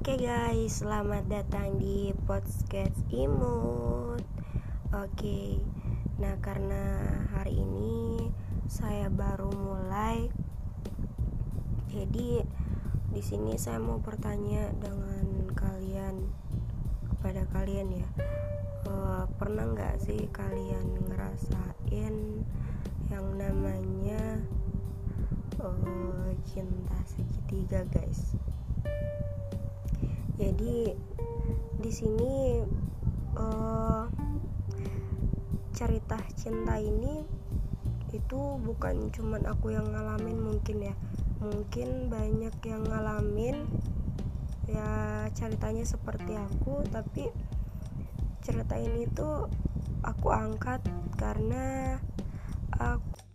Oke guys, selamat datang di podcast Imut. Oke, nah karena hari ini saya baru mulai, jadi di sini saya mau bertanya dengan kepada kalian ya. Pernah nggak sih kalian ngerasain yang namanya cinta segitiga, guys? Jadi di sini cerita cinta ini itu bukan cuman aku yang ngalamin, mungkin banyak yang ngalamin ya ceritanya seperti aku, tapi cerita ini tuh aku angkat karena aku